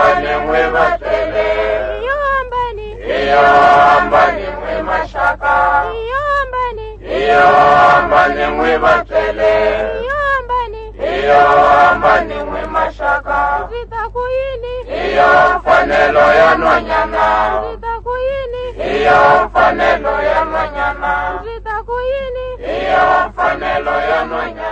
ambani mwe batele, iyo ambani mwe mashaka, iyo ambani mwe batele, iyo ambani mwe mashaka, iyo fanelo ya nwanyana, iyo fanelo ya nwanyana, iyo fanelo ya nwanyana.